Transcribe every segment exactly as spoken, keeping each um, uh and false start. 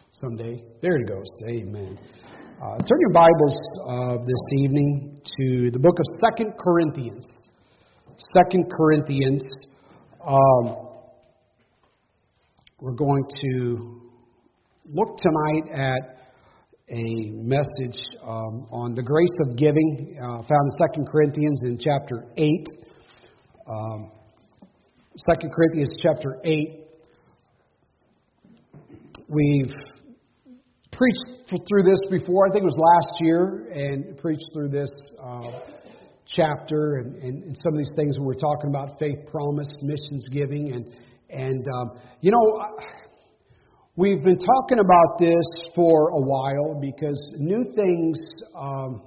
someday. There it goes. Amen. Uh, turn your Bibles uh, this evening to the book of Second Corinthians. Second Corinthians. Um, we're going to look tonight at a message um, on the grace of giving, uh, found in Second Corinthians in chapter eight. Um, Second Corinthians chapter eight. We've preached through this before. I think it was last year, and preached through this uh, chapter and, and, and some of these things we were talking about: faith, promise, missions, giving, and and um, you know, we've been talking about this for a while because new things, um,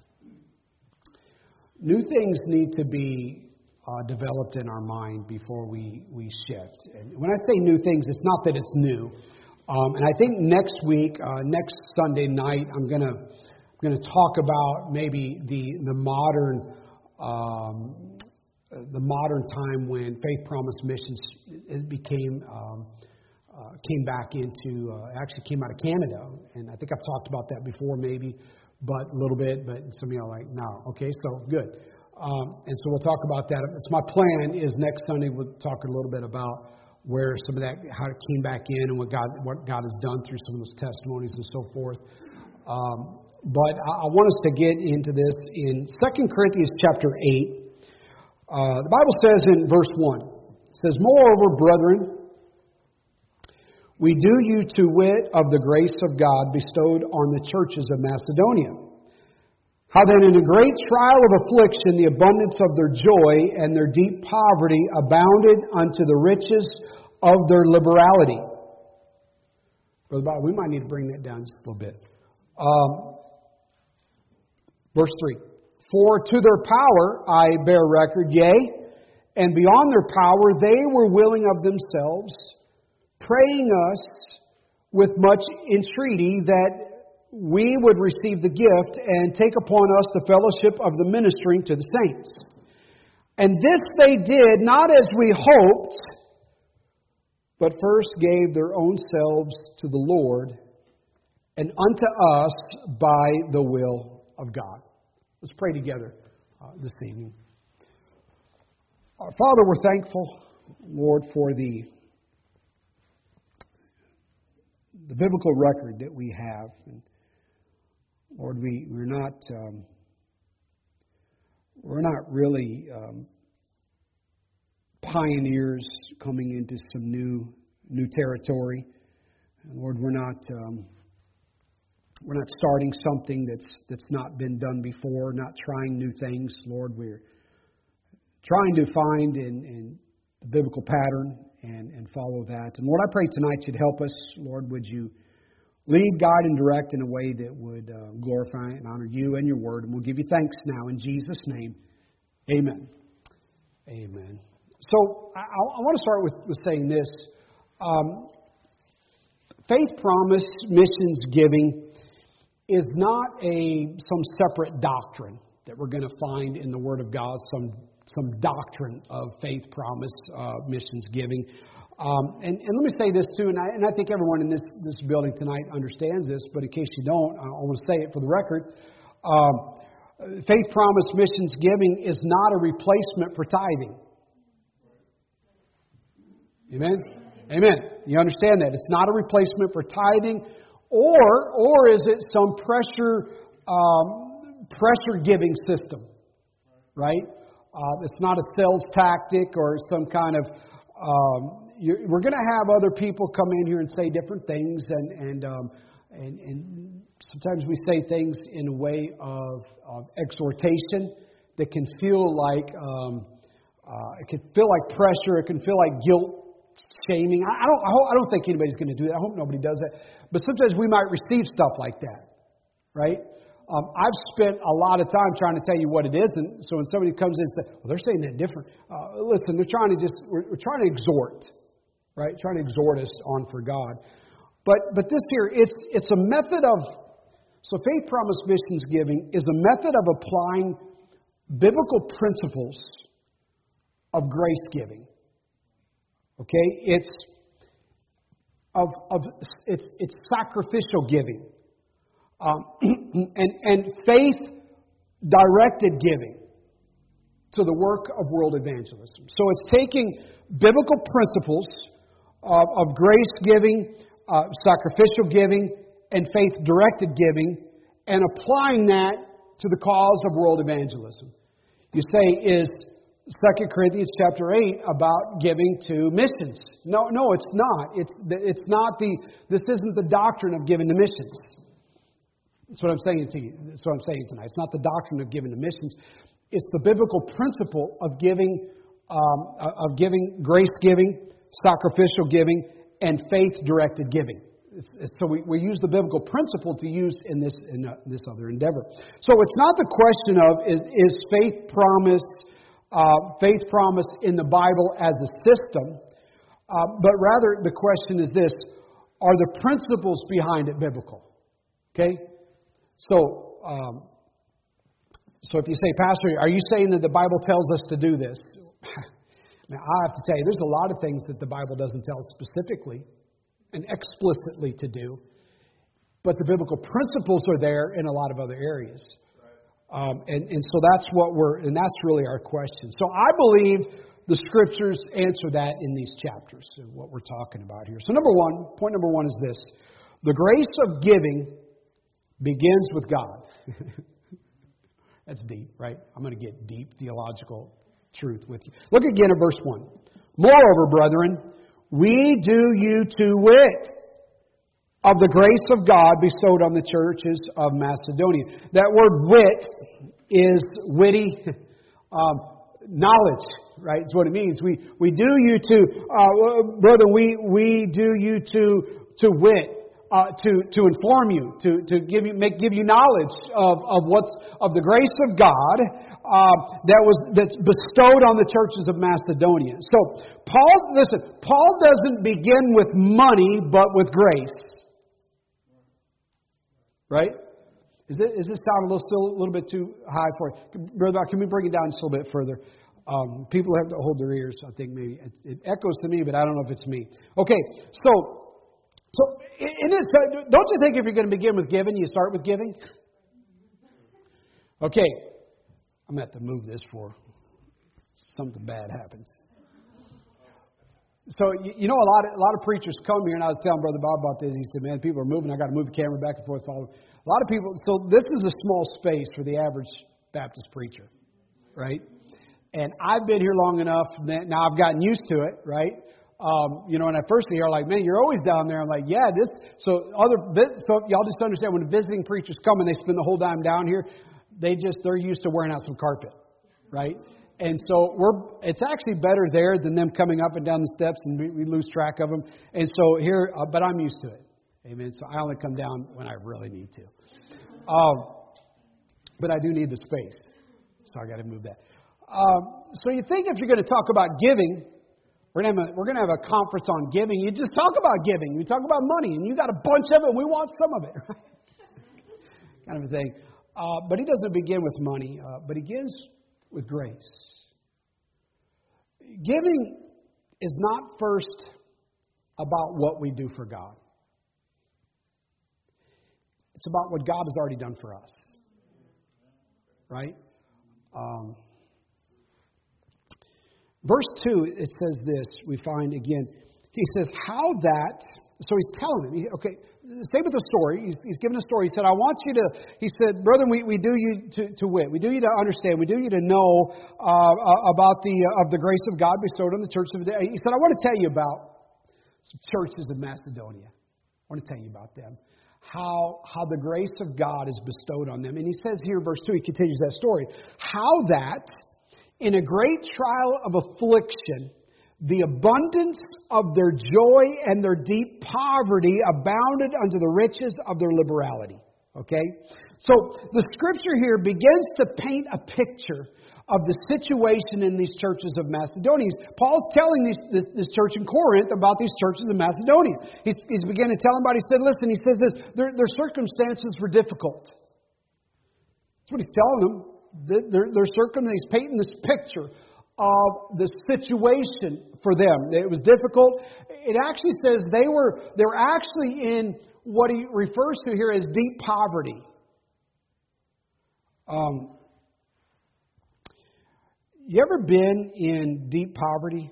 new things need to be uh, developed in our mind before we we shift. And when I say new things, it's not that it's new. Um, and I think next week, uh, next Sunday night, I'm gonna I'm gonna talk about maybe the the modern um, the modern time when Faith Promise Missions it became um, uh, came back into uh, actually came out of Canada, and I think I've talked about that before, maybe, but a little bit. But some of you are like, no, okay, so good. Um, and so we'll talk about that. It's my plan is next Sunday we'll talk a little bit about where some of that, how it came back in and what God what God has done through some of those testimonies and so forth. Um, but I, I want us to get into this in Second Corinthians chapter eight. Uh, the Bible says in verse one, it says, "Moreover, brethren, we do you to wit of the grace of God bestowed on the churches of Macedonia. How then in a great trial of affliction the abundance of their joy and their deep poverty abounded unto the riches of their liberality." Brother Bob, we might need to bring that down just a little bit. Um, verse three. "For to their power I bear record, yea, and beyond their power they were willing of themselves, praying us with much entreaty that we would receive the gift and take upon us the fellowship of the ministering to the saints. And this they did not as we hoped, but first gave their own selves to the Lord and unto us by the will of God." Let's pray together uh, this evening. Our Father, we're thankful, Lord, for the the biblical record that we have. And Lord, we, we're not um, we're not really um, pioneers coming into some new new territory. And Lord, we're not um, we're not starting something that's that's not been done before. Not trying new things, Lord. We're trying to find in, in the biblical pattern and and follow that. And Lord, I pray tonight you'd help us. Lord, would you lead, guide, and direct in a way that would uh, glorify and honor you and your word. And we'll give you thanks now in Jesus' name. Amen. Amen. So I, I want to start with, with saying this. Um, faith promise, missions giving is not a some separate doctrine that we're going to find in the Word of God, some, some doctrine of faith promise, uh, missions giving. Um, and, and let me say this too, and I, and I think everyone in this, this building tonight understands this, but in case you don't, I, I want to say it for the record. Um, faith promise missions giving is not a replacement for tithing. Amen? Amen. You understand that? It's not a replacement for tithing, or or is it some pressure um, pressure giving system, right? Uh, it's not a sales tactic or some kind of um, You're, we're going to have other people come in here and say different things, and and um, and, and sometimes we say things in a way of, of exhortation that can feel like um, uh, it can feel like pressure. It can feel like guilt, shaming. I, I don't. I, hope, I don't think anybody's going to do that. I hope nobody does that. But sometimes we might receive stuff like that, right? Um, I've spent a lot of time trying to tell you what it is, and so when somebody comes in and says, "Well, they're saying that different," uh, listen, they're trying to just we're, we're trying to exhort. Right, trying to exhort us on for God, but but this here it's it's a method of so faith promise missions giving is a method of applying biblical principles of grace giving. Okay, it's of, of it's, it's sacrificial giving. Um, and, and faith-directed giving to the work of world evangelism. So it's taking biblical principles of, of grace giving, uh, sacrificial giving, and faith-directed giving, and applying that to the cause of world evangelism. You say, is Second Corinthians chapter eight about giving to missions? No, no, it's not. It's it's not the. This isn't the doctrine of giving to missions. That's what I'm saying to you. That's what I'm saying tonight. It's not the doctrine of giving to missions. It's the biblical principle of giving, um, of giving, grace giving, sacrificial giving, and faith-directed giving. It's, it's, so we, we use the biblical principle to use in this in uh, this other endeavor. So it's not the question of is is faith promised, uh, faith promised in the Bible as a system, uh, but rather the question is this: are the principles behind it biblical? Okay, so. Um, So if you say, Pastor, are you saying that the Bible tells us to do this? Now, I have to tell you, there's a lot of things that the Bible doesn't tell us specifically and explicitly to do. But the biblical principles are there in a lot of other areas. Um, and, and so that's what we're, and that's really our question. So I believe the Scriptures answer that in these chapters, of what we're talking about here. So number one, point number one is this: the grace of giving begins with God. That's deep, right? I'm going to get deep theological truth with you. Look again at verse one. Moreover, brethren, we do you to wit of the grace of God bestowed on the churches of Macedonia. That word wit is witty um, knowledge, right? That's what it means. We we do you to, uh, brethren, we we do you to to wit. Uh, to to inform you, to to give you make give you knowledge of, of what's of the grace of God uh, that was that's bestowed on the churches of Macedonia. So Paul, listen, Paul doesn't begin with money, but with grace. Right? Is it is this sound a little still a little bit too high for you, brother? Can we bring it down just a little bit further? Um, people have to hold their ears. I think maybe it, it echoes to me, but I don't know if it's me. Okay, so. So, it is, don't you think if you're going to begin with giving, you start with giving? Okay, I'm going to have to move this for something bad happens. So, you know, a lot of a lot of preachers come here, and I was telling Brother Bob about this. He said, man, people are moving. I got to move the camera back and forth. Follow. A lot of people, so this is a small space for the average Baptist preacher, right? And I've been here long enough, now I've gotten used to it, right? Um, you know, when I first hear, like, man, you're always down there. I'm like, yeah, this. So other, so y'all just understand when visiting preachers come and they spend the whole time down here, they just they're used to wearing out some carpet, right? And so we're. It's actually better there than them coming up and down the steps, and we, we lose track of them. And so here, uh, but I'm used to it. Amen. So I only come down when I really need to. Um, but I do need the space, so I got to move that. Um, so you think if you're going to talk about giving. We're going, to have a, we're going to have a conference on giving. You just talk about giving. You talk about money, and you got a bunch of it. We want some of it, right? Kind of a thing. Uh, but he doesn't begin with money, uh, but he begins with grace. Giving is not first about what we do for God. It's about what God has already done for us, right? Um, Verse two, it says this, we find again, he says, how that, so he's telling him, he, okay, same with the story, he's, he's given a story, he said, I want you to, he said, brother, we, we do you to, to wit, we do you to understand, we do you to know uh, about the, uh, of the grace of God bestowed on the church of the day. He said, I want to tell you about some churches of Macedonia. I want to tell you about them. How, how the grace of God is bestowed on them. And he says here, verse two, he continues that story, how that, in a great trial of affliction, the abundance of their joy and their deep poverty abounded unto the riches of their liberality. Okay? So the Scripture here begins to paint a picture of the situation in these churches of Macedonia. Paul's telling these, this, this church in Corinth about these churches in Macedonia. He's, he's beginning to tell them about it. He said, listen, he says this, their, their circumstances were difficult. That's what he's telling them. Their, their circumstances, he's painting this picture of the situation for them. It was difficult. It actually says they were they were actually in what he refers to here as deep poverty. Um, you ever been in deep poverty?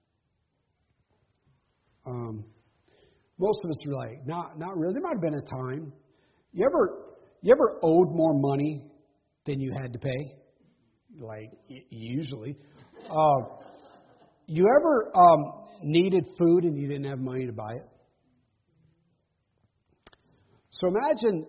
Um, most of us are like, not not really. There might have been a time. You ever you ever owed more money than you had to pay? Like usually. Uh, you ever um, needed food and you didn't have money to buy it? So imagine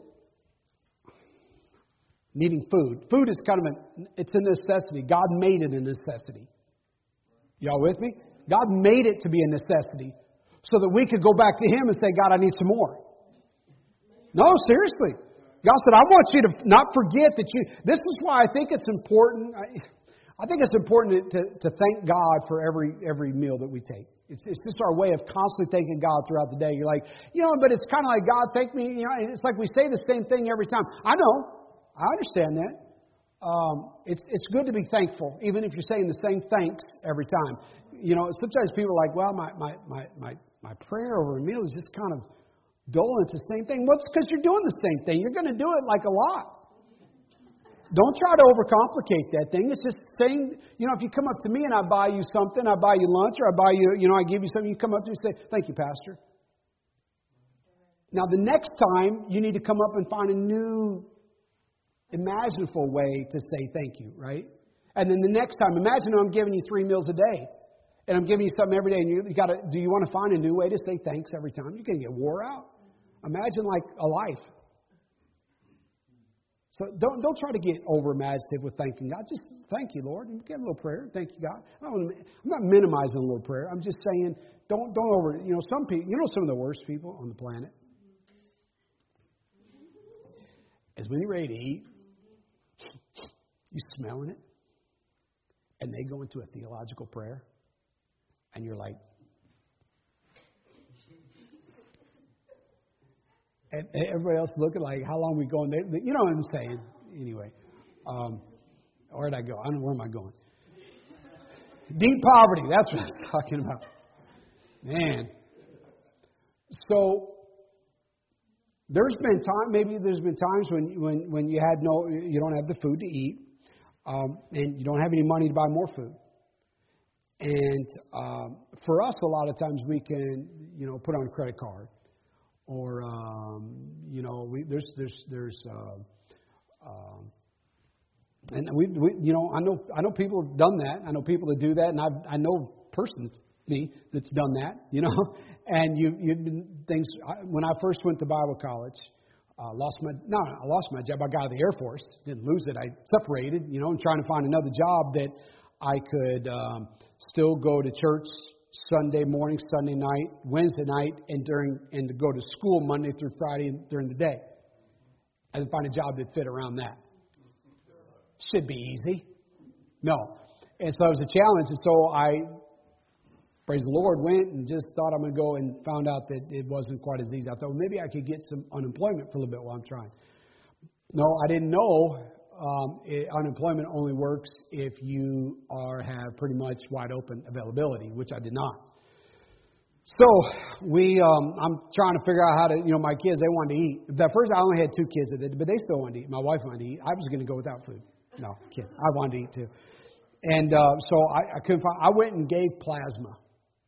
needing food. Food is kind of a, it's a necessity. God made it a necessity. Y'all with me? God made it to be a necessity so that we could go back to Him and say, God, I need some more. No, seriously. God said, I want you to not forget that you, this is why I think it's important. I, I think it's important to, to thank God for every every meal that we take. It's, it's just our way of constantly thanking God throughout the day. You're like, you know, but it's kind of like, God, thank me. You know, it's like we say the same thing every time. I know. I understand that. Um, it's it's good to be thankful, even if you're saying the same thanks every time. You know, sometimes people are like, well, my my my my, my prayer over a meal is just kind of dull. It's the same thing. Well, it's because you're doing the same thing. You're going to do it like a lot. Don't try to overcomplicate that thing. It's just saying, you know, if you come up to me and I buy you something, I buy you lunch, or I buy you, you know, I give you something, you come up to me and say, thank you, Pastor. Now, the next time, you need to come up and find a new, imaginable way to say thank you, right? And then the next time, imagine I'm giving you three meals a day, and I'm giving you something every day, and you, you got to, do you want to find a new way to say thanks every time? You're going to get wore out. Imagine like a life. So don't don't try to get over imaginative with thanking God. Just thank you, Lord. And give a little prayer. Thank you, God. I don't, I'm not minimizing a little prayer. I'm just saying don't don't over. You know some people. You know some of the worst people on the planet is when you're ready to eat, you smelling it, and they go into a theological prayer, and you're like. And everybody else looking like, how long are we going? They, they, you know what I'm saying? Anyway, um, where did I go? I don't know where am I going. Deep poverty. That's what I was talking about. Man. So there's been time. Maybe there's been times when when when you had no, you don't have the food to eat, um, and you don't have any money to buy more food. And um, for us, a lot of times we can, you know, put on a credit card. Or um, you know, we, there's there's there's, uh, uh, and we, we you know I know I know people have done that. I know people that do that, and I I know a person that's me that's done that. You know, and you you things. When I first went to Bible college, uh, lost my no I lost my job. I got out of the Air Force, didn't lose it. I separated. You know, and trying to find another job that I could um, still go to church. Sunday morning, Sunday night, Wednesday night, and during and to go to school Monday through Friday during the day. And find a job that fit around that. Should be easy. No. And so it was a challenge. And so I, praise the Lord, went and just thought I'm going to go and found out that it wasn't quite as easy. I thought, well, maybe I could get some unemployment for a little bit while I'm trying. No, I didn't know. Um, it, unemployment only works if you are have pretty much wide open availability, which I did not. So we, um, I'm trying to figure out how to, you know, my kids, they wanted to eat. At first, I only had two kids that did, but they still wanted to eat. My wife wanted to eat. I was going to go without food. No, kid, I wanted to eat too. And uh, so I, I couldn't find. I went and gave plasma.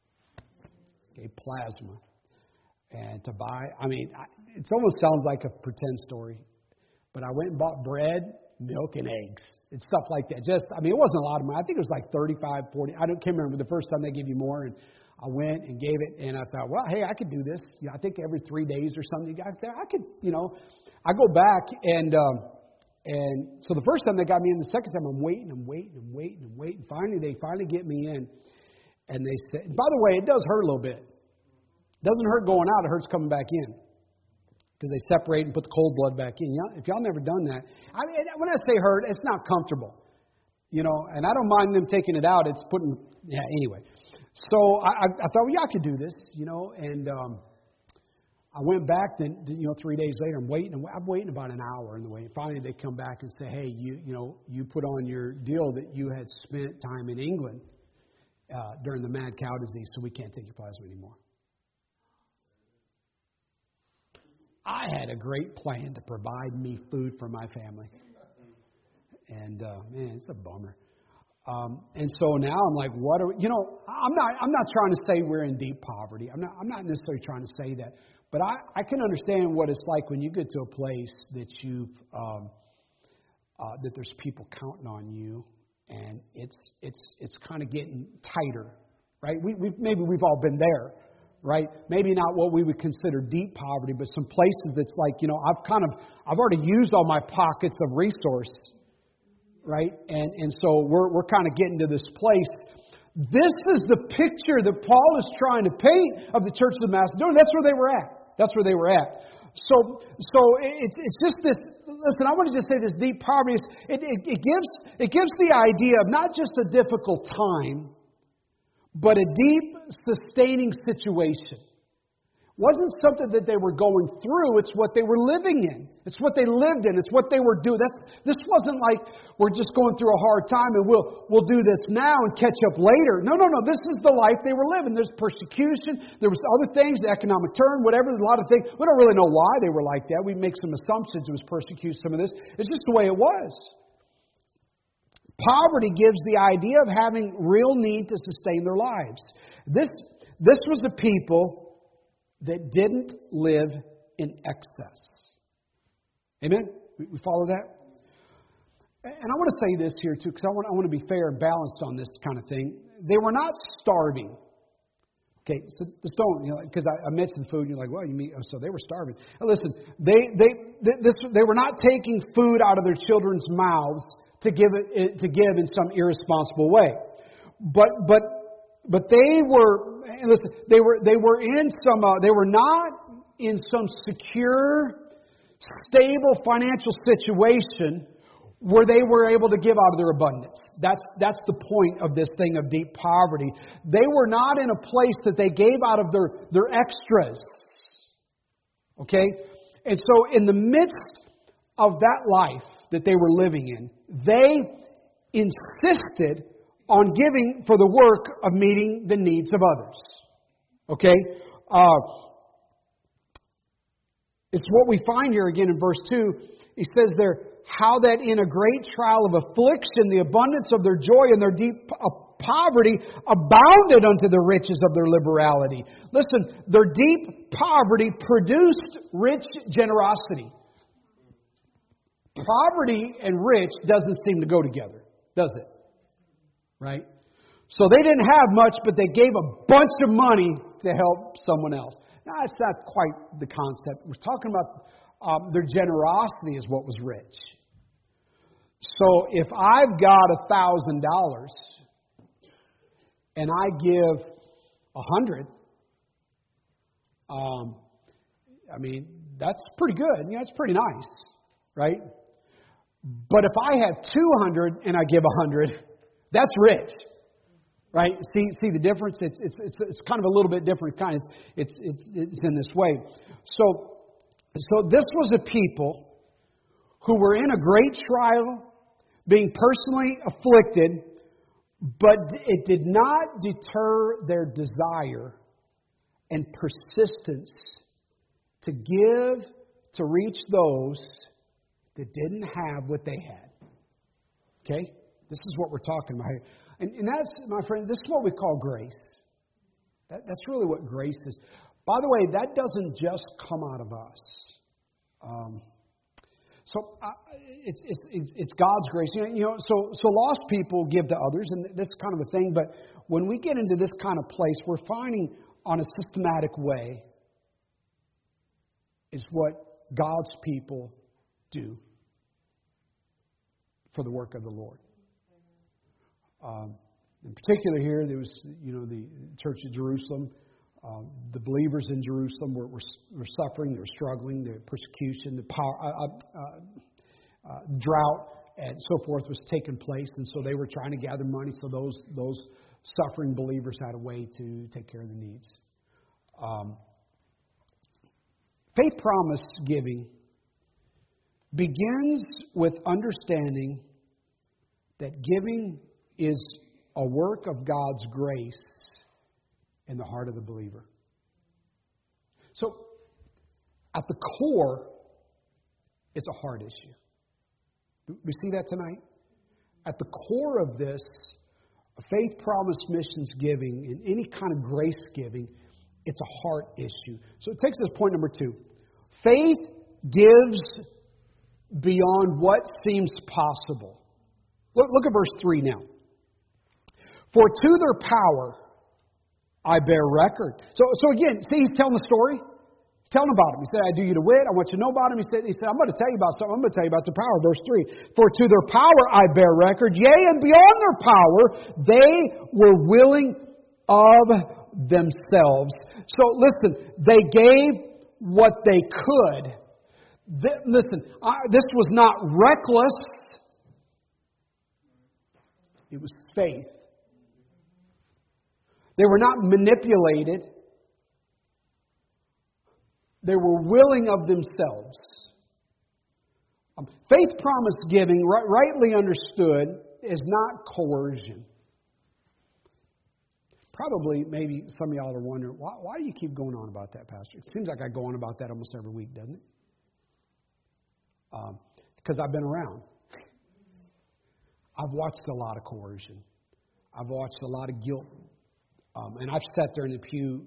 Gave plasma, and to buy. I mean, I, it almost sounds like a pretend story, but I went and bought bread, milk, and eggs and stuff like that. Just, I mean, it wasn't a lot of money. I think it was like thirty-five, forty. I don't can't remember the first time they gave you more. And I went and gave it, and I thought, well, hey, I could do this. You know, I think every three days or something. I thought, I could, you know. I go back, and um, and so the first time they got me in, the second time I'm waiting, I'm waiting, I'm waiting, I'm waiting. Finally, they finally get me in, and they said, by the way, it does hurt a little bit. It doesn't hurt going out. It hurts coming back in. Because they separate and put the cold blood back in. Y'all, if y'all never done that, I mean, when I say hurt, it's not comfortable, you know. And I don't mind them taking it out. It's putting, yeah. Anyway, so I, I, I thought, well, yeah, I could do this, you know. And um, I went back, then you know, three days later, I'm waiting. I'm waiting about an hour in the wait. Finally, they come back and say, "Hey, you you know, you put on your deal that you had spent time in England uh, during the mad cow disease, so we can't take your plasma anymore." I had a great plan to provide me food for my family, and uh, man, it's a bummer. Um, and so now I'm like, what are we, you know? I'm not. I'm not trying to say we're in deep poverty. I'm not. I'm not necessarily trying to say that. But I, I can understand what it's like when you get to a place that you've um, uh, that there's people counting on you, and it's it's it's kind of getting tighter, right? We we maybe we've all been there, right? Maybe not what we would consider deep poverty, but some places that's like, you know, I've kind of I've already used all my pockets of resource, right? And and so we're we're kind of getting to this place. This is the picture that Paul is trying to paint of the church of Macedonia. That's where they were at. That's where they were at. So, so it's it's just this. Listen, I want to just say this deep poverty. Is, it, it it gives it gives the idea of not just a difficult time, but a deep, sustaining situation. It wasn't something that they were going through. It's what they were living in. It's what they lived in. It's what they were doing. That's this wasn't like we're just going through a hard time and we'll we'll do this now and catch up later. No, no, no. This is the life they were living. There's persecution. There was other things, the economic turn, whatever. There's a lot of things. We don't really know why they were like that. We make some assumptions. It was persecution. Some of this. It's just the way it was. Poverty gives the idea of having real need to sustain their lives. This this was a people that didn't live in excess. Amen? We follow that? And I want to say this here too, because I want, I want to be fair and balanced on this kind of thing. They were not starving. Okay, so just don't, you know, because I, I mentioned food, and you're like, well, you mean, oh, so they were starving. Now listen, they they this they were not taking food out of their children's mouths to give it to give in some irresponsible way, but but but they were. And listen, they were they were in some uh, they were not in some secure, stable financial situation where they were able to give out of their abundance. That's that's the point of this thing of deep poverty. They were not in a place that they gave out of their, their extras. Okay? And so in the midst of that life that they were living in, they insisted on giving for the work of meeting the needs of others. Okay? Uh, it's what we find here again in verse two. He says there, how that in a great trial of affliction, the abundance of their joy and their deep poverty abounded unto the riches of their liberality. Listen, their deep poverty produced rich generosity. Poverty and rich doesn't seem to go together, does it? Right? So they didn't have much, but they gave a bunch of money to help someone else. Now, that's not quite the concept. We're talking about um, their generosity is what was rich. So if I've got a thousand dollars and I give a hundred, um, I mean, that's pretty good. Yeah, that's pretty nice, right? But if I have two hundred and I give a hundred, that's rich, right? See, see the difference. It's it's it's it's kind of a little bit different kind. It's it's it's it's in this way. So so this was a people who were in a great trial, being personally afflicted, but it did not deter their desire and persistence to give to reach those that didn't have what they had. Okay? This is what we're talking about here. And, and that's, my friend, this is what we call grace. That, that's really what grace is. By the way, that doesn't just come out of us. Um, so uh, it's, it's it's it's God's grace. You know, you know, so so lost people give to others, and this kind of a thing. But when we get into this kind of place, we're finding on a systematic way is what God's people do for the work of the Lord. Um, in particular, here there was, you know, the Church of Jerusalem. Um, the believers in Jerusalem were, were, were suffering, they were struggling, the persecution, the power, uh, uh, uh, drought, and so forth was taking place, and so they were trying to gather money so those those suffering believers had a way to take care of their needs. Um, faith promise giving begins with understanding that giving is a work of God's grace in the heart of the believer. So, at the core, it's a heart issue. We see that tonight? At the core of this, faith promise missions giving and any kind of grace giving, it's a heart issue. So it takes us to point number two. Faith gives beyond what seems possible. Look, look at verse three now. For to their power I bear record. So, so again, see, he's telling the story. He's telling about him. He said, I do you to wit. I want you to know about him. He said, he said, I'm going to tell you about something. I'm going to tell you about the power. Verse three. For to their power I bear record. Yea, and beyond their power, they were willing of themselves. So listen, they gave what they could. Th- listen, I, this was not reckless. It was faith. They were not manipulated. They were willing of themselves. Um, faith promise giving, right, rightly understood, is not coercion. Probably, maybe some of y'all are wondering, why, why do you keep going on about that, Pastor? It seems like I go on about that almost every week, doesn't it? Um, because I've been around. I've watched a lot of coercion. I've watched a lot of guilt. Um, and I've sat there in the pew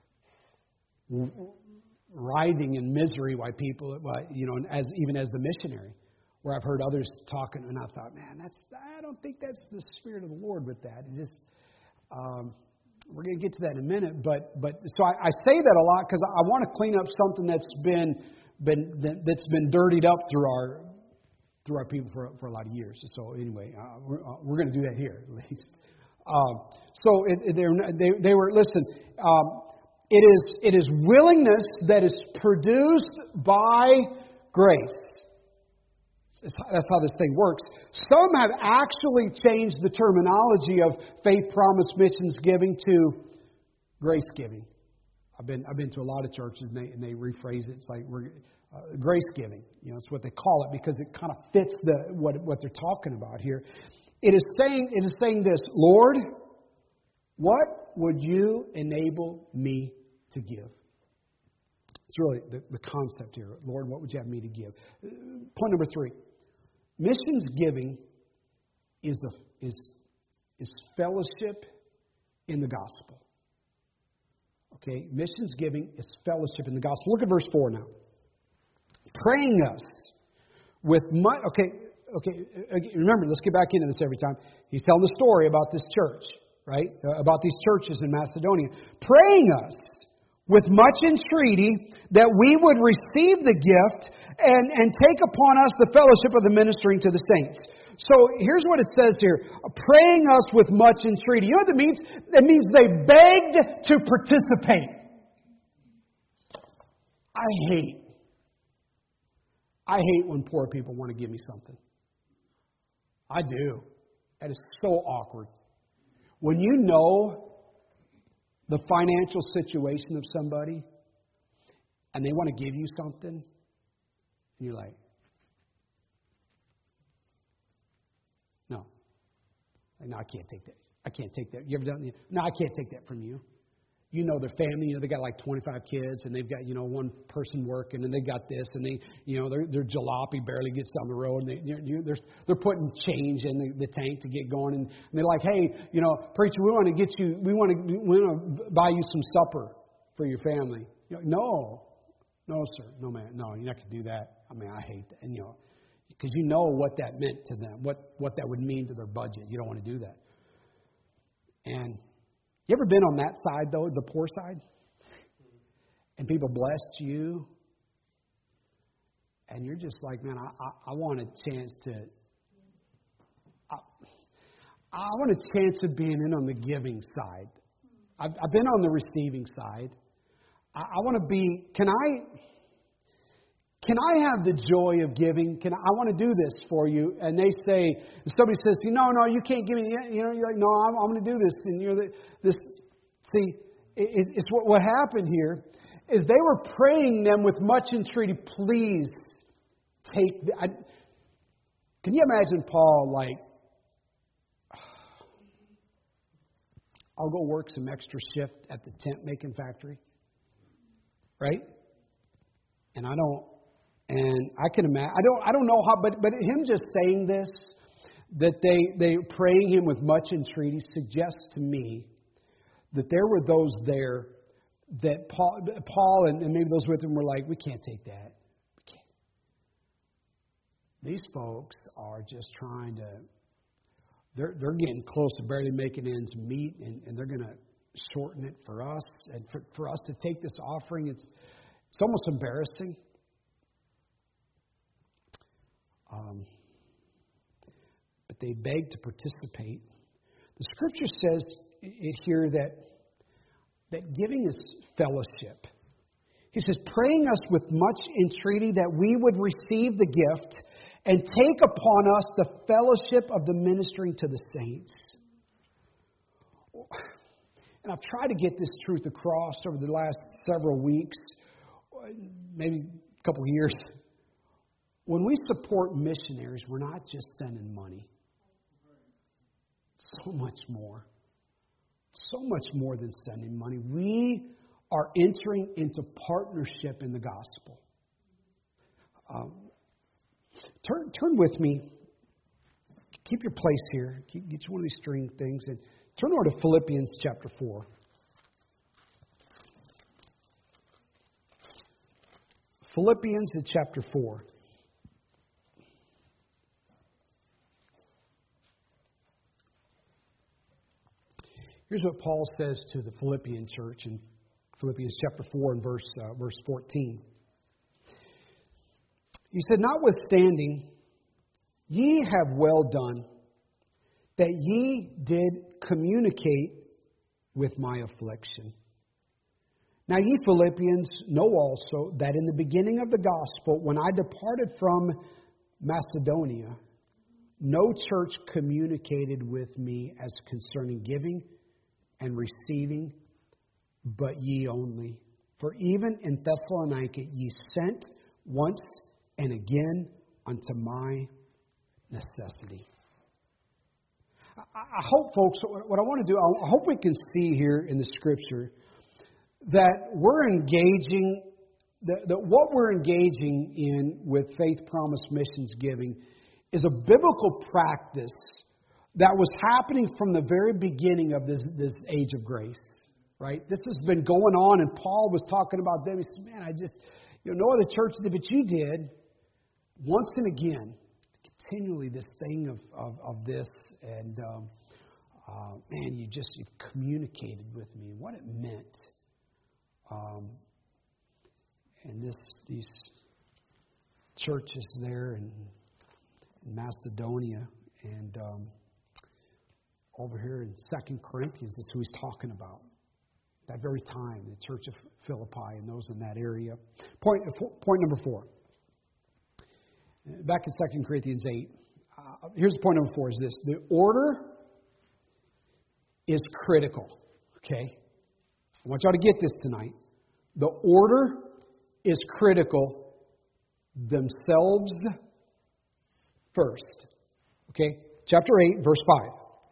writhing in misery why people, why, you know, as even as the missionary, where I've heard others talking, and I thought, man, that's I don't think that's the Spirit of the Lord with that. It just, um, we're going to get to that in a minute, but but so I, I say that a lot because I, I want to clean up something that's been been that's been dirtied up through our through our people for for a lot of years. So anyway, uh, we're uh, we're going to do that here at least. Um, so it, it, they they were listen. Um, it is it is willingness that is produced by grace. That's how this thing works. Some have actually changed the terminology of faith promise missions giving to grace giving. I've been I've been to a lot of churches and they and they rephrase it. It's like we're uh, grace giving. You know, it's what they call it because it kind of fits the what what they're talking about here. It is saying it is saying this, Lord, what would you enable me to give? It's really the, the concept here. Lord, what would you have me to give? Point number three. Missions giving is a, is is fellowship in the gospel. Okay, missions giving is fellowship in the gospel. Look at verse four now. Praying us with much. Okay, okay. Remember, let's get back into this every time. He's telling the story about this church, right? About these churches in Macedonia. Praying us with much entreaty that we would receive the gift and, and take upon us the fellowship of the ministering to the saints. So here's what it says here. Praying us with much entreaty. You know what that means? It means they begged to participate. I hate, I hate when poor people want to give me something. I do. That is so awkward. When you know the financial situation of somebody, and they want to give you something, and you're like, no, no, I can't take that. I can't take that. You ever done? No, I can't take that from you. You know their family. You know they got like twenty-five kids, and they've got you know one person working, and they got this, and they you know their their jalopy barely gets down the road, and they you know, they're they're putting change in the, the tank to get going, and, and they're like, hey, you know, preacher, we want to get you, we want to we want to buy you some supper for your family. You're like, no, no, sir, no, man, no, you're not going to do that. I mean, I hate that, and you know, because you know what that meant to them, what what that would mean to their budget. You don't want to do that, and. You ever been on that side, though, the poor side? And people blessed you? And you're just like, man, I, I, I want a chance to... I, I want a chance of being in on the giving side. I've, I've been on the receiving side. I, I want to be... Can I... Can I have the joy of giving? Can I, I want to do this for you? And they say, somebody says, no, no, you can't give me. You know, you're like, no, I'm, I'm going to do this. And you're the, this. See, it, it's what what happened here is they were praying them with much entreaty, please take... The, I, can you imagine Paul like, I'll go work some extra shift at the tent making factory, right? And I don't, and I can imagine, I don't, I don't know how, but but him just saying this, that they they praying him with much entreaty suggests to me that there were those there that Paul, Paul and, and maybe those with him were like, we can't take that. We can't. These folks are just trying to. They're, they're getting close to barely making ends meet, and, and they're going to shorten it for us. And for, for us to take this offering, it's it's almost embarrassing. Um, but they begged to participate. The Scripture says it here that, that giving is fellowship. He says, praying us with much entreaty that we would receive the gift and take upon us the fellowship of the ministering to the saints. And I've tried to get this truth across over the last several weeks, maybe a couple of years. When we support missionaries, we're not just sending money. So much more. So much more than sending money. We are entering into partnership in the gospel. Um, Turn, turn with me. Keep your place here. Keep, get you one of these string things. And turn over to Philippians chapter four. Philippians in chapter four. Here's what Paul says to the Philippian church in Philippians chapter four and verse, uh, verse fourteen. He said, notwithstanding, ye have well done, that ye did communicate with my affliction. Now ye Philippians know also that in the beginning of the gospel, when I departed from Macedonia, no church communicated with me as concerning giving and receiving, but ye only. For even in Thessalonica ye sent once and again unto my necessity. I hope, folks, what I want to do, I hope we can see here in the Scripture that we're engaging, that, that what we're engaging in with Faith Promise Missions giving is a biblical practice that was happening from the very beginning of this, this age of grace, right? This has been going on, and Paul was talking about them. He said, man, I just, you know, no other church did, but you did. Once and again, continually this thing of, of, of this, and um, uh, man, you just you've communicated with me what it meant, um, and this these churches there in, in Macedonia, and um, over here in Second Corinthians, is who he's talking about. That very time, the church of Philippi and those in that area. Point point number four. Back in Second Corinthians eight, uh, here's point number four is this. The order is critical, okay? I want y'all to get this tonight. The order is critical. Themselves first, okay? Chapter eight, verse five.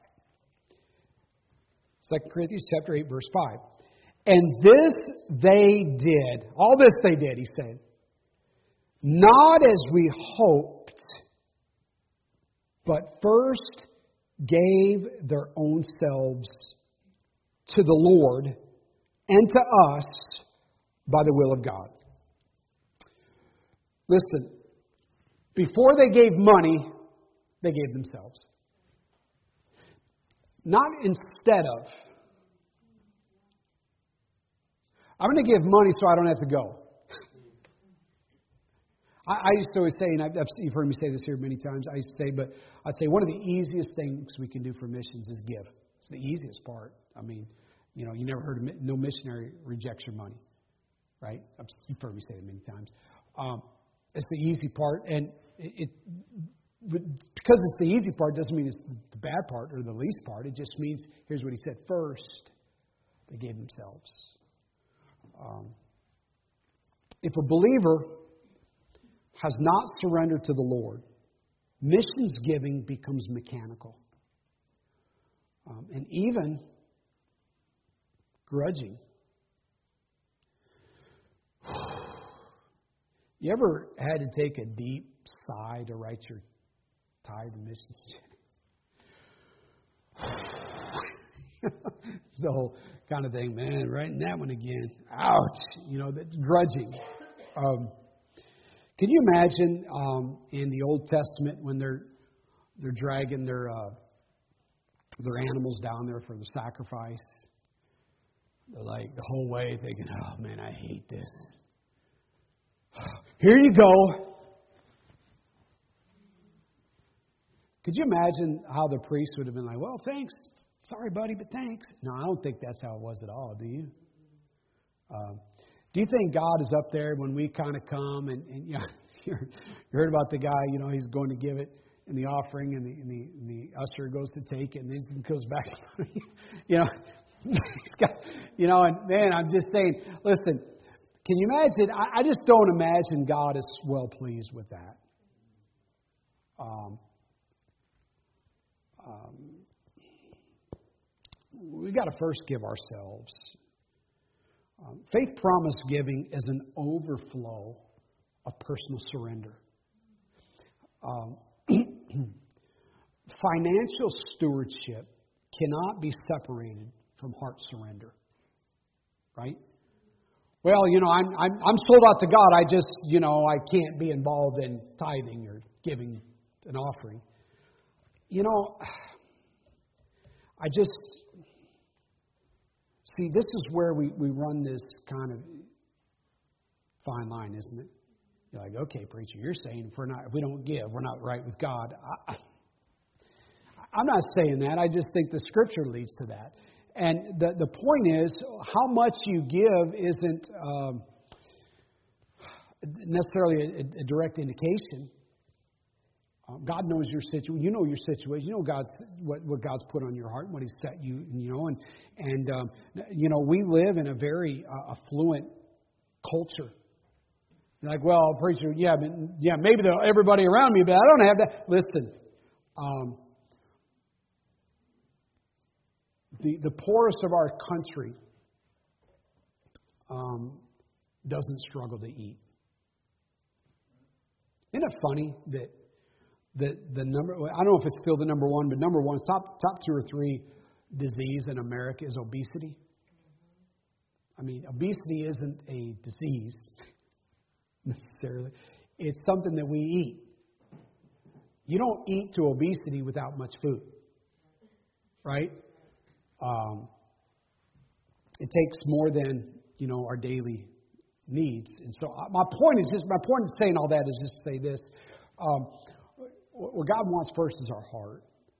Second Corinthians chapter eight, verse five. And this they did. All this they did, he said. Not as we hoped, but first gave their own selves to the Lord and to us by the will of God. Listen, before they gave money, they gave themselves. Not instead of. I'm going to give money so I don't have to go. I, I used to always say, and I've, you've heard me say this here many times, I used to say, but I'd say one of the easiest things we can do for missions is give. It's the easiest part. I mean, you know, you never heard of no missionary rejects your money, right? I've, you've heard me say it many times. Um, it's the easy part, and it, it because it's the easy part doesn't mean it's the bad part or the least part. It just means, here's what he said, first, they gave themselves. Um, if a believer has not surrendered to the Lord, missions giving becomes mechanical. Um, and even grudging. You ever had to take a deep sigh to write your tithe and missions? The whole kind of thing, man, writing that one again. Ouch. You know, that's grudging. Um, can you imagine um, in the Old Testament when they're they're dragging their uh, their animals down there for the sacrifice? They're like the whole way thinking, "Oh man, I hate this. Here you go." Could you imagine how the priest would have been like, "Well, thanks. Sorry, buddy, but thanks." No, I don't think that's how it was at all, do you? Um, do you think God is up there when we kind of come and, and you know, you heard about the guy, you know, he's going to give it in the offering and the, and the, and the usher goes to take it and then he goes back. you know, he's got, you know, and man, I'm just saying, listen, can you imagine? I, I just don't imagine God is well pleased with that. Um, um, we got to first give ourselves. Um, faith promise giving is an overflow of personal surrender. Um, financial stewardship cannot be separated from heart surrender. Right? Well, you know, I'm I'm I'm sold out to God. I just, you know, I can't be involved in tithing or giving an offering. You know, I just see this is where we, we run this kind of fine line, isn't it? You're like, okay, preacher, you're saying if we're not if we don't give, we're not right with God. I, I'm not saying that. I just think the Scripture leads to that. And the, the point is, how much you give isn't um, necessarily a, a direct indication. Um, God knows your situation. You know your situation. You know God's what, what God's put on your heart, what He's set you. You know, and and um, you know we live in a very uh, affluent culture. You're like, well, preacher, yeah, but, yeah, maybe the, everybody around me, but I don't have that. Listen. Um, The, the poorest of our country um, doesn't struggle to eat. Isn't it funny that the, the number, I don't know if it's still the number one, but number one, top, top two or three disease in America is obesity. I mean, obesity isn't a disease necessarily. It's something that we eat. You don't eat to obesity without much food, right? Um, it takes more than, you know, our daily needs. And so my point is just, my point in saying all that is just to say this. Um, what God wants first is our heart.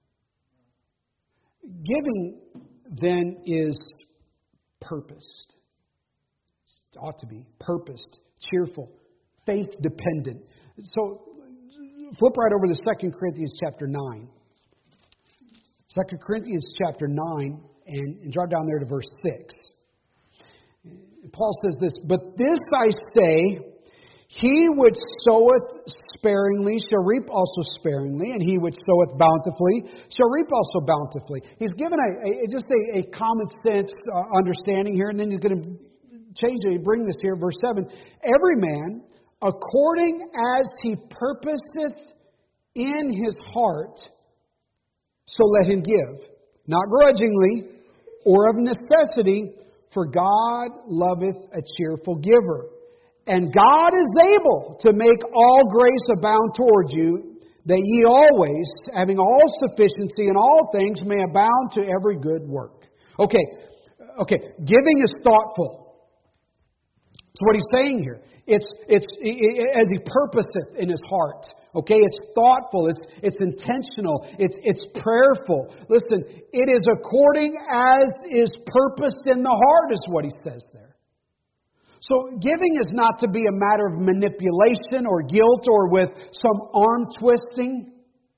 Giving then is purposed. It ought to be purposed, cheerful, faith dependent. So flip right over to Second Corinthians chapter nine. Second Corinthians chapter nine, and, and drop down there to verse six. Paul says this, "But this I say, he which soweth sparingly shall reap also sparingly, and he which soweth bountifully shall reap also bountifully." He's given a, a just a, a common sense uh, understanding here, and then he's going to change it, bring this here, verse seven. "Every man, according as he purposeth in his heart, so let him give, not grudgingly or of necessity, for God loveth a cheerful giver. And God is able to make all grace abound toward you, that ye always, having all sufficiency in all things, may abound to every good work." Okay, okay, giving is thoughtful. That's what he's saying here. It's it's it, as he purposeth in his heart. Okay, it's thoughtful, it's it's intentional, it's it's prayerful. Listen, it is according as is purposed in the heart, is what he says there. So giving is not to be a matter of manipulation or guilt or with some arm twisting.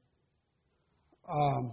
Um,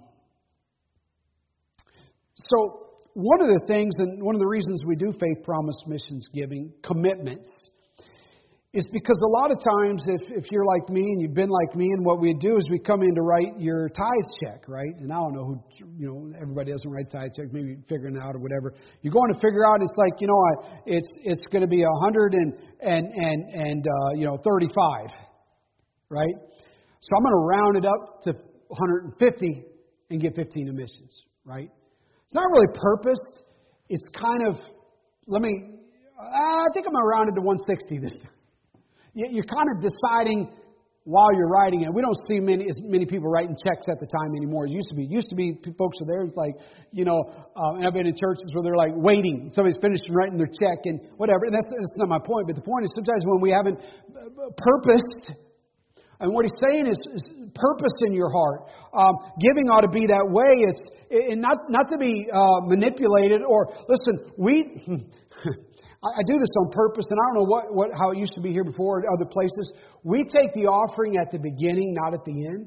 so one of the things, and one of the reasons we do faith promise missions giving commitments, is because a lot of times, if, if you're like me and you've been like me, and what we do is we come in to write your tithe check, right? And I don't know who, you know, everybody doesn't write tithe check, maybe figuring it out or whatever. You're going to figure out, it's like, you know, I, it's it's going to be a hundred and and and and uh, you know thirty-five, right? So I'm going to round it up to one hundred fifty and get fifteen emissions, right? It's not really purposed. It's kind of, let me, I think I'm going to round it to one sixty this time. You're kind of deciding while you're writing it. We don't see many as many people writing checks at the time anymore. It used to be. It used to be folks are there. It's like, you know, uh, and I've been in churches where they're like waiting. Somebody's finished writing their check and whatever. And that's, that's not my point. But the point is sometimes when we haven't purposed, and what he's saying is, is purpose in your heart. Um, giving ought to be that way. It's and not not to be uh, manipulated or listen. We. I do this on purpose, and I don't know what, what how it used to be here before at other places. We take the offering at the beginning, not at the end.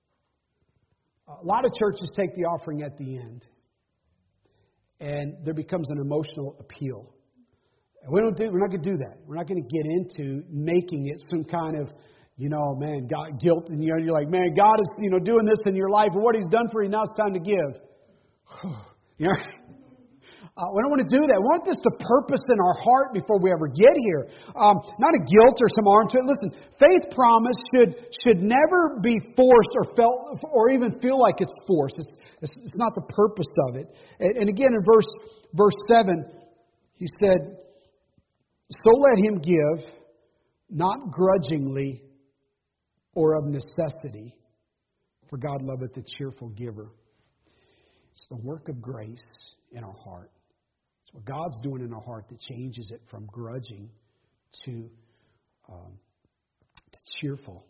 A lot of churches take the offering at the end, and there becomes an emotional appeal. And we don't do. We're not going to do that. We're not going to get into making it some kind of, you know, man, God, guilt, and you know, you're like, man, God is, you know, doing this in your life, and what He's done for you. Now it's time to give. You know. Uh, we don't want to do that. We want this to purpose in our heart before we ever get here. Um, not a guilt or some arm to it. Listen, faith promise should should never be forced or felt or even feel like it's forced. It's, it's, it's not the purpose of it. And, and again, in verse verse seven, he said, "So let him give, not grudgingly or of necessity, for God loveth a cheerful giver." It's the work of grace in our heart. It's what God's doing in our heart that changes it from grudging to, um, to cheerful.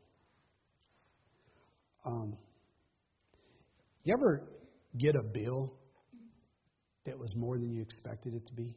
Um, you ever get a bill that was more than you expected it to be?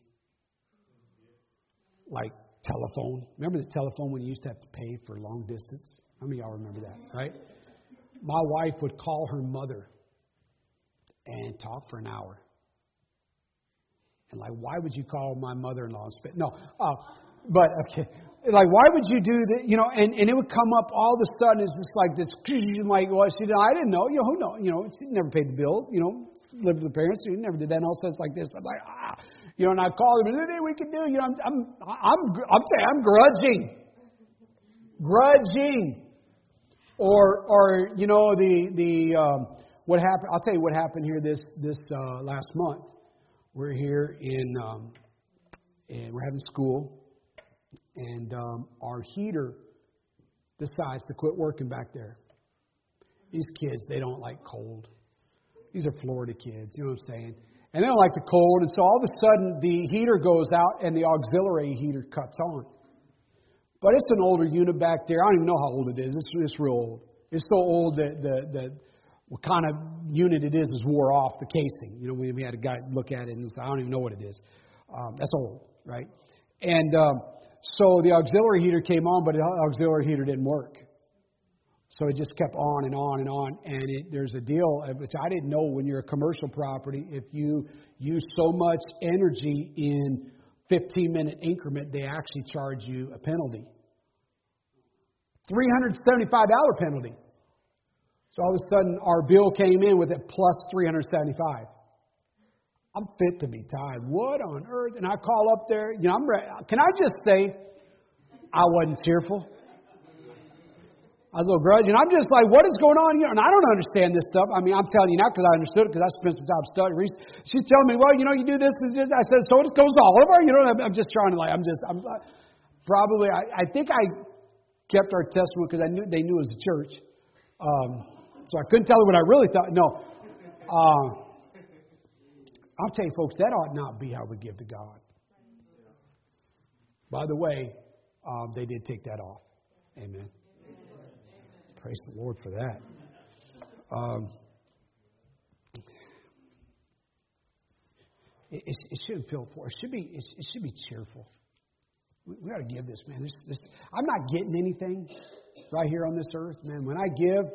Like telephone. Remember the telephone when you used to have to pay for long distance? How many of y'all remember that, right? My wife would call her mother and talk for an hour. And like, why would you call my mother-in-law and spit? No, uh, but okay. Like, why would you do that? You know, and, and it would come up all of a sudden. It's just like this. Like, well, she, I didn't know. You know, who know? You know, she never paid the bill. You know, lived with the parents. She never did that. And all of a sudden, it's like this. I'm like, ah, you know. And I call them. Anything we can do? You know, I'm, I'm, I'm, I'm saying, I'm grudging, grudging, or, or you know, the the um, what happened? I'll tell you what happened here this this uh, last month. We're here in, um, and we're having school, and um, our heater decides to quit working back there. These kids, they don't like cold. These are Florida kids, you know what I'm saying? And they don't like the cold, and so all of a sudden the heater goes out and the auxiliary heater cuts on. But it's an older unit back there. I don't even know how old it is. It's, it's real old. It's so old that the, the what kind of unit it is is wore off the casing. You know, we, we had a guy look at it and say, I don't even know what it is. Um, that's old, right? And um, so the auxiliary heater came on, but the auxiliary heater didn't work. So it just kept on and on and on. And it, there's a deal, which I didn't know when you're a commercial property, if you use so much energy in fifteen-minute increment, they actually charge you a penalty. three hundred seventy-five dollars penalty. So all of a sudden, our bill came in with it plus three hundred seventy-five. I'm fit to be tied. What on earth? And I call up there. You know, I'm ready. Can I just say, I wasn't cheerful. I was a little grudging. I'm just like, what is going on here? And I don't understand this stuff. I mean, I'm telling you now because I understood it because I spent some time studying. She's telling me, well, you know, you do this and this. I said, so it goes all over. You know, I'm just trying to like, I'm just, I'm probably. I, I think I kept our testimony because I knew they knew it was a church. Um, So I couldn't tell her what I really thought. No. Uh, I'll tell you, folks, that ought not be how we give to God. By the way, um, they did take that off. Amen. Praise the Lord for that. Um, it, it, it shouldn't feel for. It should be. It, it should be cheerful. We, we got to give this, man. This, this, I'm not getting anything right here on this earth, man. When I give,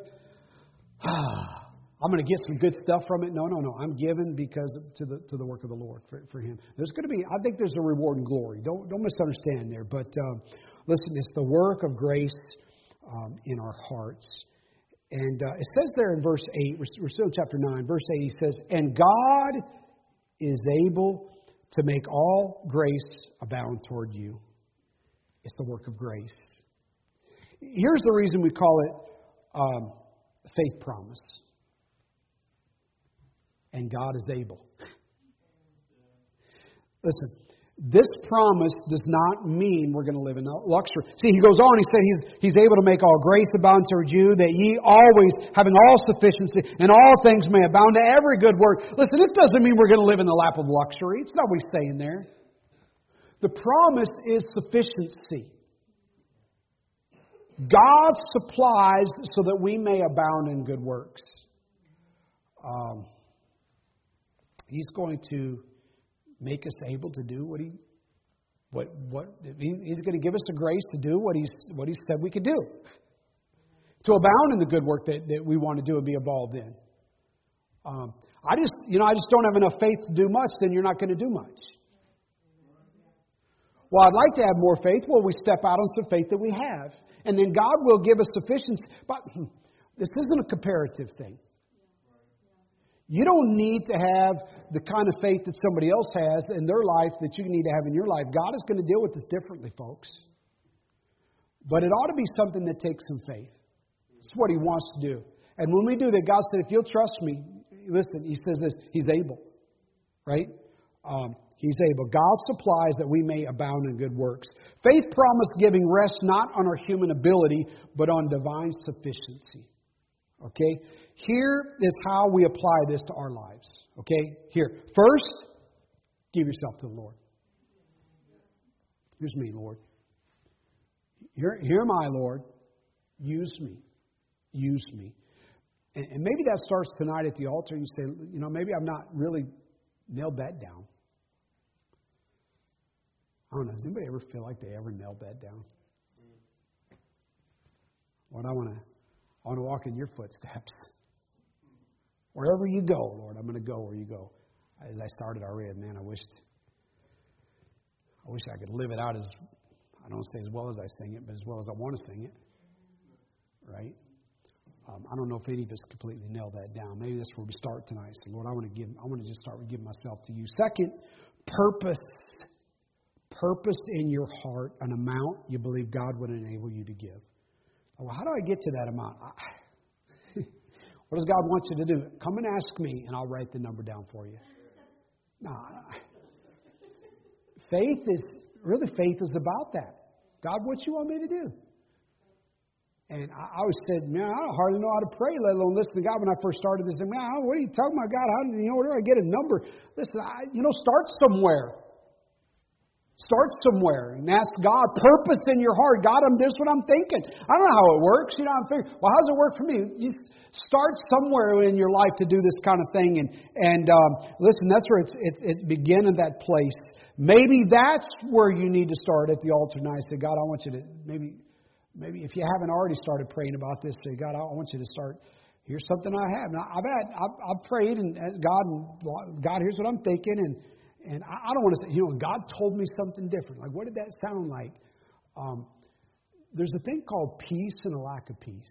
I'm going to get some good stuff from it. No, no, no. I'm giving because of, to the to the work of the Lord for, for Him. There's going to be, I think there's a reward and glory. Don't don't misunderstand there. But uh, Listen, it's the work of grace um, in our hearts. And uh, it says there in verse eight, we're, we're still in chapter nine, verse eight, he says, and God is able to make all grace abound toward you. It's the work of grace. Here's the reason we call it um, faith promise. And God is able. Listen, this promise does not mean we're going to live in luxury. See, he goes on, he said he's, he's able to make all grace abound toward you, that ye always, having all sufficiency, and all things may abound to every good work. Listen, it doesn't mean we're going to live in the lap of luxury. It's not what he's saying there. The promise is sufficiency. God supplies so that we may abound in good works. Um, he's going to make us able to do what he, what what he's going to give us the grace to do what he's what he said we could do, to abound in the good work that, that we want to do and be involved in. Um, I just you know I just don't have enough faith to do much. Then you're not going to do much. Well, I'd like to have more faith. Well, we step out on some faith that we have, and then God will give us sufficiency. But this isn't a comparative thing. You don't need to have the kind of faith that somebody else has in their life that you need to have in your life. God is going to deal with this differently, folks. But it ought to be something that takes some faith. It's what He wants to do. And when we do that, God said, if you'll trust me, listen, He says this, He's able. Right? Um, he's able. God supplies that we may abound in good works. Faith promise giving rests not on our human ability, but on divine sufficiency. Okay? Here is how we apply this to our lives. Okay? Here. First, give yourself to the Lord. Here's me, Lord. Here, here am I, Lord. Use me. Use me. And, and maybe that starts tonight at the altar. You say, you know, maybe I've not really nailed that down. I don't know. Does anybody ever feel like they ever nailed that down? Lord, I want to I want to walk in your footsteps. Wherever you go, Lord, I'm going to go where you go. As I started already, man, I wished I wish I could live it out as, I don't say as well as I sing it, but as well as I want to sing it. Right? Um, I don't know if any of us completely nailed that down. Maybe that's where we start tonight. So, Lord, I want to give. I want to just start with giving myself to you. Second, purpose. Purpose in your heart, an amount you believe God would enable you to give. Well, how do I get to that amount? I, what does God want you to do? Come and ask me, and I'll write the number down for you. No, faith is really faith is about that. God, what you want me to do? And I always said, man, I don't hardly know how to pray, let alone listen to God. When I first started this, I said, man, what are you talking about, God? How do you know where do I get a number? Listen, I, you know, start somewhere. Start somewhere and ask God, purpose in your heart. God, I'm this what I'm thinking. I don't know how it works. You know, I'm thinking, well, how does it work for me? You start somewhere in your life to do this kind of thing. And and um, listen, that's where it's, it's it begin in that place. Maybe that's where you need to start at the altar tonight. Say, God, I want you to maybe maybe if you haven't already started praying about this, say, God, I want you to start. Here's something I have. Now, I've had I've, I've prayed and asked God and God, here's what I'm thinking and. And I don't want to say, you know, God told me something different. Like, what did that sound like? Um, there's a thing called peace and a lack of peace.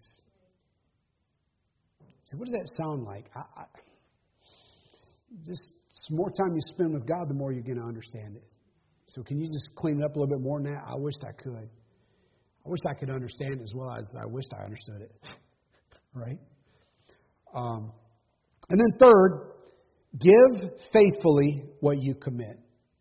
So what does that sound like? I, I, just the more time you spend with God, the more you're going to understand it. So can you just clean it up a little bit more than that? I wished I could. I wish I could understand it as well as I wished I understood it. Right? Um, and then third, give faithfully what you commit.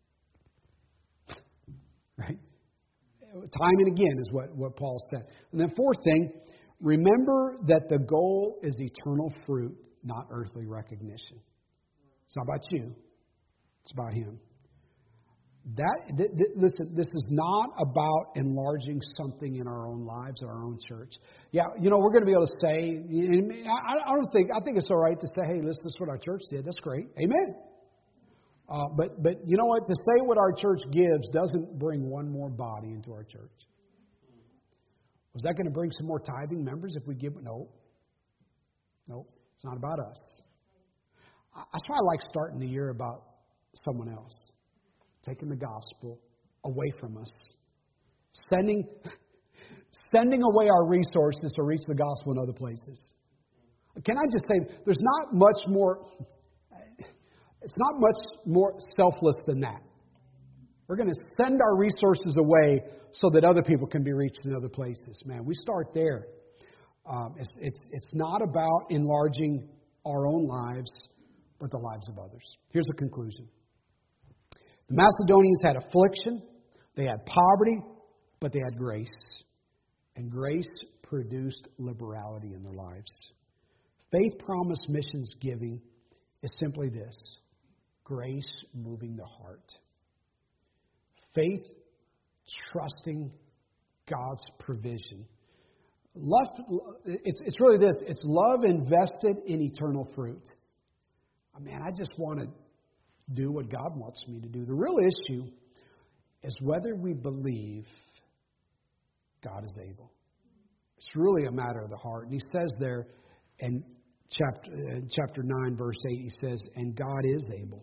Right? Time and again is what, what Paul said. And then fourth thing, remember that the goal is eternal fruit, not earthly recognition. It's not about you. It's about Him. That th- th- listen, this is not about enlarging something in our own lives or our own church. Yeah, you know, we're going to be able to say, I, I don't think, I think it's all right to say, hey, this is what our church did. That's great. Amen. Uh, but, but you know what? To say what our church gives doesn't bring one more body into our church. Was that going to bring some more tithing members if we give? No. No, it's not about us. That's why I like starting the year about someone else. Taking the gospel away from us Sending, sending away our resources to reach the gospel in other places. Can I just say, there's not much more, it's not much more selfless than that. We're going to send our resources away so that other people can be reached in other places. Man, we start there. Um, it's, it's, it's not about enlarging our own lives, but the lives of others. Here's the conclusion. The Macedonians had affliction, they had poverty, but they had grace. And grace produced liberality in their lives. Faith Promise Missions giving is simply this: grace moving the heart. Faith trusting God's provision. Love, it's, it's really this. It's love invested in eternal fruit. I mean, I just want to do what God wants me to do. The real issue is whether we believe God is able. It's really a matter of the heart. And he says there in chapter, in chapter nine, verse eight, he says, and God is able.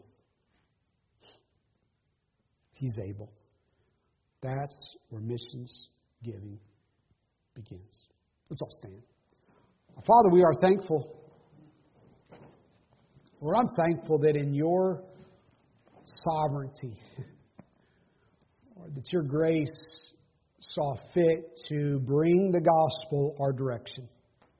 He's able. That's where missions giving begins. Let's all stand. Father, we are thankful. Lord, I'm thankful that in your sovereignty, Lord, that your grace saw fit to bring the gospel our direction.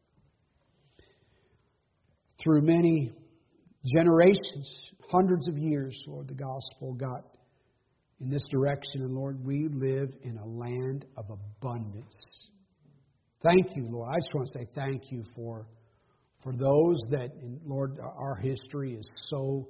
Through many generations, hundreds of years, Lord, the gospel got in this direction. And Lord, we live in a land of abundance. Thank you, Lord. I just want to say thank you for, for those that, and Lord, our history is so,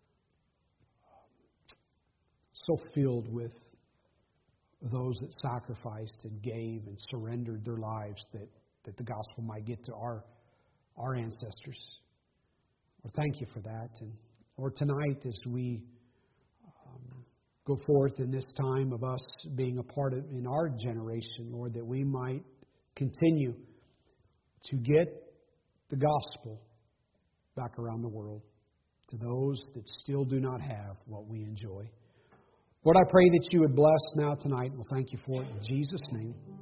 so filled with those that sacrificed and gave and surrendered their lives that, that the gospel might get to our, our ancestors. Lord, thank you for that. And Lord, tonight as we um, go forth in this time of us being a part of in our generation, Lord, that we might continue to get the gospel back around the world to those that still do not have what we enjoy. Lord, I pray that you would bless now tonight. We'll thank you for it in Jesus' name.